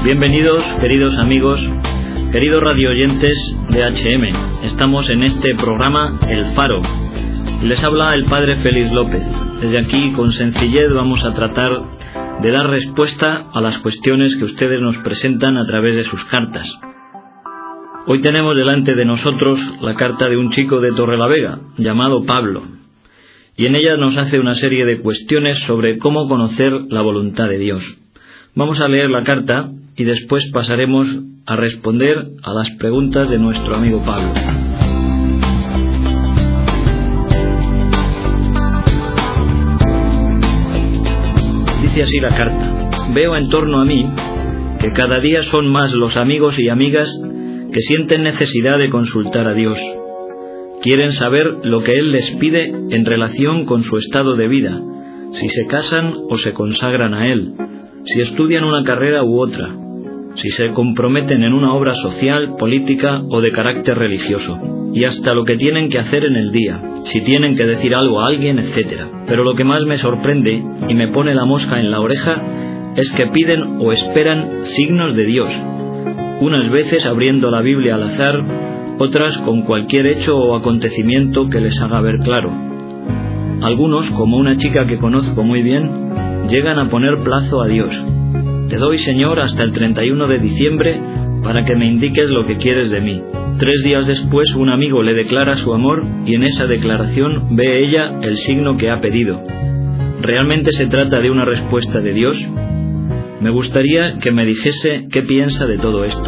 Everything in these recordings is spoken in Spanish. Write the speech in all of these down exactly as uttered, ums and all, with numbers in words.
Bienvenidos, queridos amigos, queridos radioyentes de H M. Estamos en este programa El Faro. Les habla el Padre Félix López. Desde aquí, con sencillez, vamos a tratar de dar respuesta a las cuestiones que ustedes nos presentan a través de sus cartas. Hoy tenemos delante de nosotros la carta de un chico de Torrelavega, llamado Pablo, y en ella nos hace una serie de cuestiones sobre cómo conocer la voluntad de Dios. Vamos a leer la carta y después pasaremos a responder a las preguntas de nuestro amigo Pablo. Dice así la carta: veo en torno a mí que cada día son más los amigos y amigas que sienten necesidad de consultar a Dios. Quieren saber lo que Él les pide en relación con su estado de vida, si se casan o se consagran a Él, si estudian una carrera u otra, si se comprometen en una obra social, política o de carácter religioso, y hasta lo que tienen que hacer en el día, si tienen que decir algo a alguien, etcétera. Pero lo que más me sorprende y me pone la mosca en la oreja es que piden o esperan signos de Dios, unas veces abriendo la Biblia al azar, otras con cualquier hecho o acontecimiento que les haga ver claro. Algunos, como una chica que conozco muy bien, llegan a poner plazo a Dios. Te doy, Señor, hasta el treinta y uno de diciembre para que me indiques lo que quieres de mí. Tres días después un amigo le declara su amor y en esa declaración ve ella el signo que ha pedido. ¿Realmente se trata de una respuesta de Dios? Me gustaría que me dijese qué piensa de todo esto.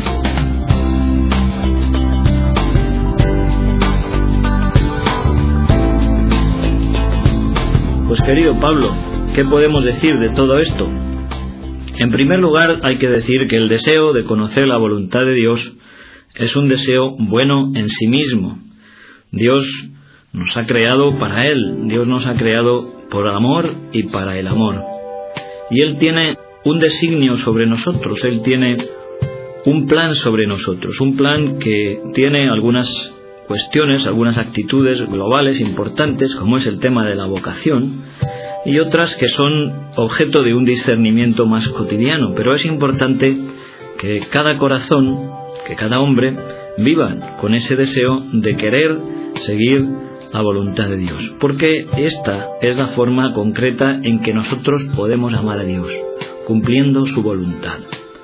Pues querido Pablo, ¿qué podemos decir de todo esto? En primer lugar, hay que decir que el deseo de conocer la voluntad de Dios es un deseo bueno en sí mismo. Dios nos ha creado para Él, Dios nos ha creado por amor y para el amor. Y Él tiene un designio sobre nosotros, Él tiene un plan sobre nosotros, un plan que tiene algunas cuestiones, algunas actitudes globales importantes, como es el tema de la vocación, y otras que son objeto de un discernimiento más cotidiano. Pero es importante que cada corazón, que cada hombre, viva con ese deseo de querer seguir la voluntad de Dios, porque esta es la forma concreta en que nosotros podemos amar a Dios, cumpliendo su voluntad.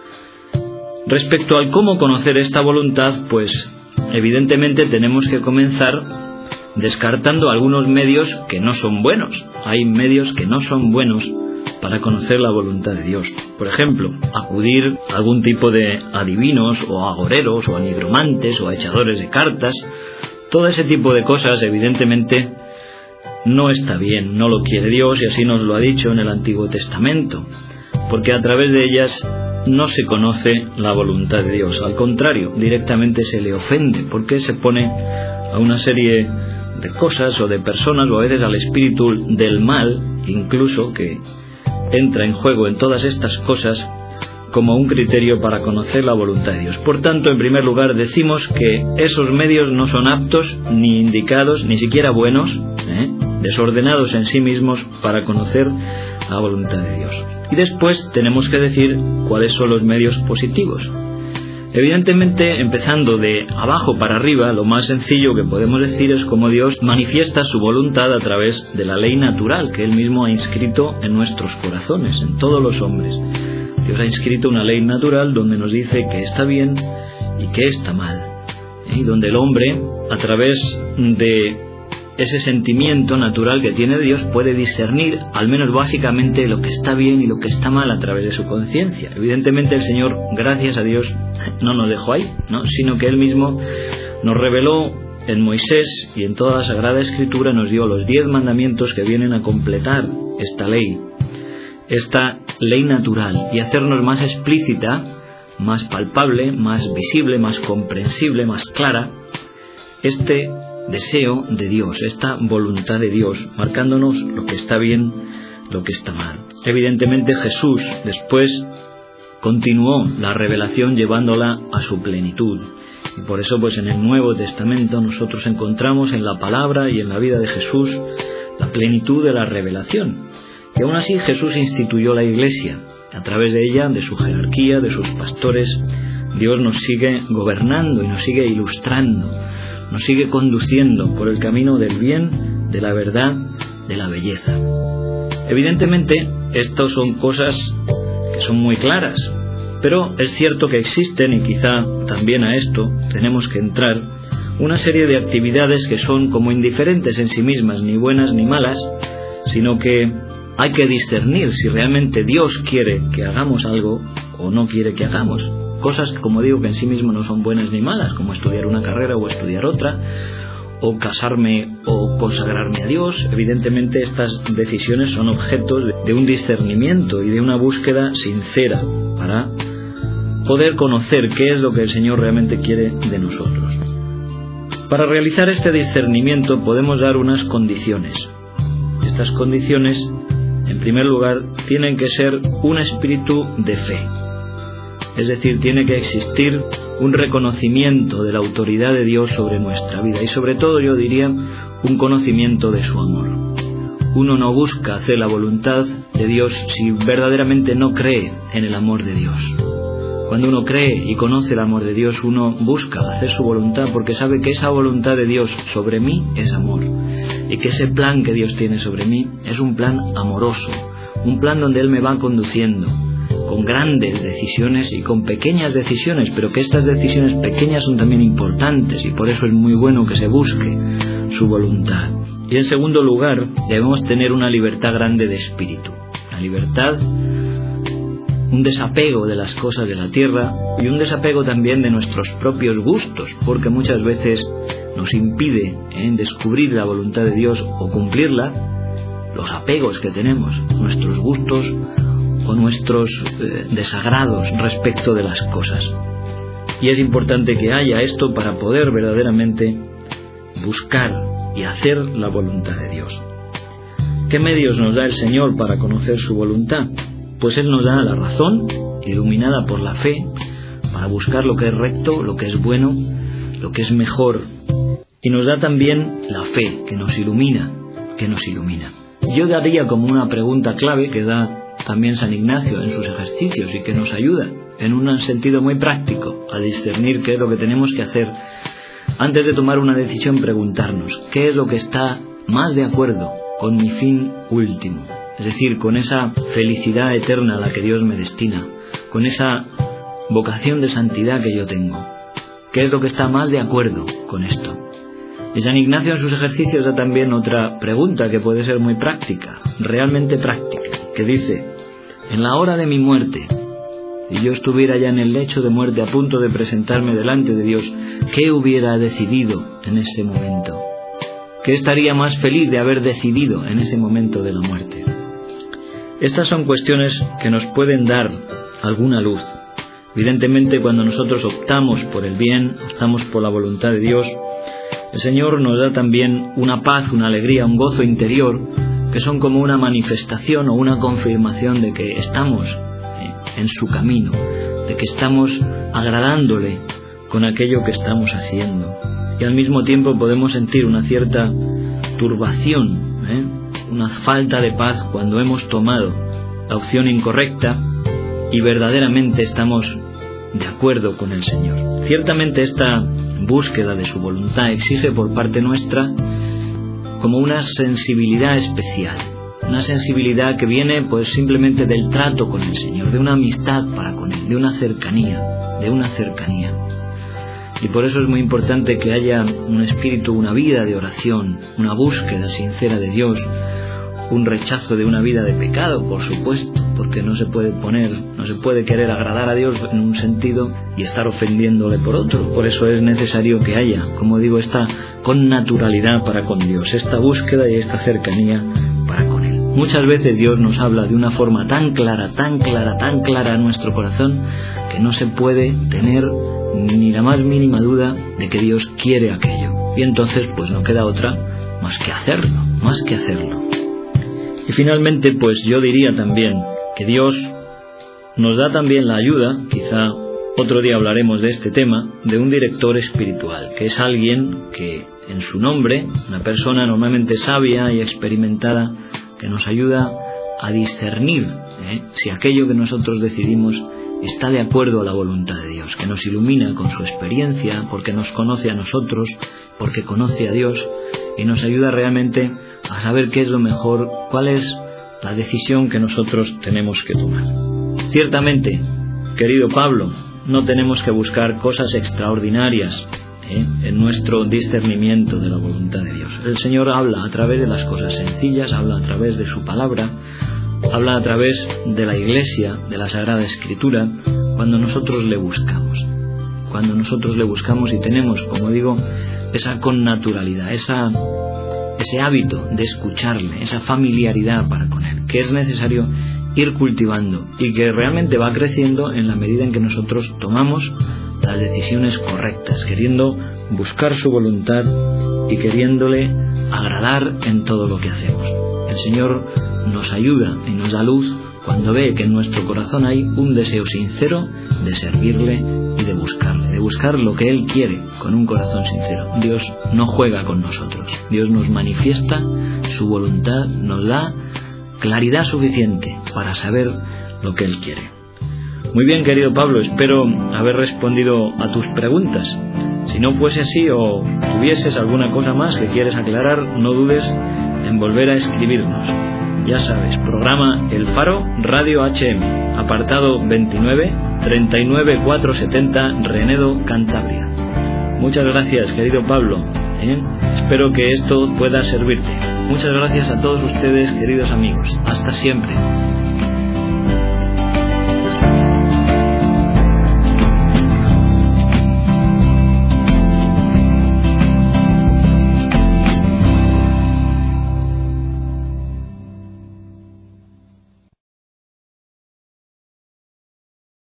Respecto al cómo conocer esta voluntad, pues evidentemente tenemos que comenzar descartando algunos medios que no son buenos. Hay medios que no son buenos para conocer la voluntad de Dios. Por ejemplo, acudir a algún tipo de adivinos o agoreros o a nigromantes o a echadores de cartas. Todo ese tipo de cosas evidentemente no está bien, no lo quiere Dios, y así nos lo ha dicho en el Antiguo Testamento, porque a través de ellas no se conoce la voluntad de Dios. Al contrario, directamente se le ofende, porque se pone a una serie de cosas o de personas, o a veces al espíritu del mal, incluso, que entra en juego en todas estas cosas como un criterio para conocer la voluntad de Dios. Por tanto, en primer lugar, decimos que esos medios no son aptos, ni indicados, ni siquiera buenos, ¿eh? desordenados en sí mismos para conocer la voluntad de Dios. Y después tenemos que decir cuáles son los medios positivos. Evidentemente, empezando de abajo para arriba, lo más sencillo que podemos decir es cómo Dios manifiesta su voluntad a través de la ley natural que Él mismo ha inscrito en nuestros corazones, en todos los hombres. Dios ha inscrito una ley natural donde nos dice que está bien y que está mal, ¿eh? Y donde el hombre, a través de ese sentimiento natural que tiene Dios, puede discernir, al menos básicamente, lo que está bien y lo que está mal a través de su conciencia. Evidentemente el Señor, gracias a Dios, no nos dejó ahí, ¿no? Sino que Él mismo nos reveló en Moisés y en toda la Sagrada Escritura, nos dio los diez mandamientos que vienen a completar esta ley, esta ley natural, y hacernos más explícita, más palpable, más visible, más comprensible, más clara, este deseo de Dios, esta voluntad de Dios, marcándonos lo que está bien, lo que está mal. Evidentemente Jesús después continuó la revelación llevándola a su plenitud, y por eso pues en el Nuevo Testamento nosotros encontramos en la palabra y en la vida de Jesús la plenitud de la revelación. Y aún así Jesús instituyó la Iglesia. A través de ella, de su jerarquía, de sus pastores, Dios nos sigue gobernando y nos sigue ilustrando, nos sigue conduciendo por el camino del bien, de la verdad, de la belleza. Evidentemente, estas son cosas que son muy claras, pero es cierto que existen, y quizá también a esto tenemos que entrar, una serie de actividades que son como indiferentes en sí mismas, ni buenas ni malas, sino que hay que discernir si realmente Dios quiere que hagamos algo o no quiere que hagamos. Cosas que, como digo, que en sí mismo no son buenas ni malas, como estudiar una carrera o estudiar otra, o casarme o consagrarme a Dios. Evidentemente estas decisiones son objeto de un discernimiento y de una búsqueda sincera para poder conocer qué es lo que el Señor realmente quiere de nosotros. Para realizar este discernimiento podemos dar unas condiciones. Estas condiciones, en primer lugar, tienen que ser un espíritu de fe. Es decir, tiene que existir un reconocimiento de la autoridad de Dios sobre nuestra vida y sobre todo, yo diría, un conocimiento de su amor. Uno no busca hacer la voluntad de Dios si verdaderamente no cree en el amor de Dios. Cuando uno cree y conoce el amor de Dios, uno busca hacer su voluntad porque sabe que esa voluntad de Dios sobre mí es amor y que ese plan que Dios tiene sobre mí es un plan amoroso, un plan donde Él me va conduciendo con grandes decisiones y con pequeñas decisiones, pero que estas decisiones pequeñas son también importantes y por eso es muy bueno que se busque su voluntad. Y en segundo lugar, debemos tener una libertad grande de espíritu, la libertad, un desapego de las cosas de la tierra y un desapego también de nuestros propios gustos, porque muchas veces nos impide ¿eh? descubrir la voluntad de Dios o cumplirla, los apegos que tenemos, nuestros gustos o nuestros eh, desagrados respecto de las cosas. Y es importante que haya esto para poder verdaderamente buscar y hacer la voluntad de Dios. ¿Qué medios nos da el Señor para conocer su voluntad? Pues Él nos da la razón, iluminada por la fe, para buscar lo que es recto, lo que es bueno, lo que es mejor. Y nos da también la fe, que nos ilumina, que nos ilumina. Yo daría como una pregunta clave que da también San Ignacio en sus ejercicios y que nos ayuda en un sentido muy práctico a discernir qué es lo que tenemos que hacer. Antes de tomar una decisión, preguntarnos qué es lo que está más de acuerdo con mi fin último. Es decir, con esa felicidad eterna a la que Dios me destina, con esa vocación de santidad que yo tengo. ¿Qué es lo que está más de acuerdo con esto? Y San Ignacio en sus ejercicios da también otra pregunta que puede ser muy práctica, realmente práctica, que dice: en la hora de mi muerte, si yo estuviera ya en el lecho de muerte a punto de presentarme delante de Dios, ¿qué hubiera decidido en ese momento? ¿Qué estaría más feliz de haber decidido en ese momento de la muerte? Estas son cuestiones que nos pueden dar alguna luz. Evidentemente, cuando nosotros optamos por el bien, optamos por la voluntad de Dios, el Señor nos da también una paz, una alegría, un gozo interior, que son como una manifestación o una confirmación de que estamos en su camino, de que estamos agradándole con aquello que estamos haciendo. Y al mismo tiempo podemos sentir una cierta turbación, ¿eh? una falta de paz cuando hemos tomado la opción incorrecta y verdaderamente estamos de acuerdo con el Señor. Ciertamente esta búsqueda de su voluntad exige por parte nuestra como una sensibilidad especial, una sensibilidad que viene pues simplemente del trato con el Señor, de una amistad para con Él, de una cercanía, de una cercanía. Y por eso es muy importante que haya un espíritu, una vida de oración, una búsqueda sincera de Dios, un rechazo de una vida de pecado, por supuesto, porque no se puede poner, no se puede querer agradar a Dios en un sentido y estar ofendiéndole por otro. Por eso es necesario que haya, como digo, esta connaturalidad para con Dios, esta búsqueda y esta cercanía para con Él. Muchas veces Dios nos habla de una forma tan clara, tan clara, tan clara en nuestro corazón, que no se puede tener ni la más mínima duda de que Dios quiere aquello. Y entonces pues no queda otra más que hacerlo, más que hacerlo. Y finalmente pues yo diría también que Dios nos da también la ayuda, quizá otro día hablaremos de este tema, de un director espiritual, que es alguien que en su nombre, una persona normalmente sabia y experimentada, que nos ayuda a discernir ¿eh? si aquello que nosotros decidimos está de acuerdo a la voluntad de Dios, que nos ilumina con su experiencia, porque nos conoce a nosotros, porque conoce a Dios, y nos ayuda realmente a saber qué es lo mejor, cuál es la decisión que nosotros tenemos que tomar. Ciertamente, querido Pablo, no tenemos que buscar cosas extraordinarias ¿eh? en nuestro discernimiento de la voluntad de Dios. El Señor habla a través de las cosas sencillas, habla a través de su palabra, habla a través de la Iglesia, de la Sagrada Escritura, cuando nosotros le buscamos. Cuando nosotros le buscamos y tenemos, como digo, esa connaturalidad, esa, ese hábito de escucharle, esa familiaridad para con Él, que es necesario ir cultivando y que realmente va creciendo en la medida en que nosotros tomamos las decisiones correctas, queriendo buscar su voluntad y queriéndole agradar en todo lo que hacemos. El Señor nos ayuda y nos da luz cuando ve que en nuestro corazón hay un deseo sincero de servirle y de buscarle, de buscar lo que Él quiere con un corazón sincero. Dios no juega con nosotros, Dios nos manifiesta su voluntad, nos da claridad suficiente para saber lo que Él quiere. Muy bien, querido Pablo, espero haber respondido a tus preguntas. Si no fuese así o tuvieses alguna cosa más que quieres aclarar, no dudes en volver a escribirnos. Ya sabes, programa El Faro, Radio H M, apartado veintinueve, treinta y nueve mil cuatrocientos setenta, Renedo, Cantabria. Muchas gracias, querido Pablo. ¿eh? Espero que esto pueda servirte. Muchas gracias a todos ustedes, queridos amigos. Hasta siempre.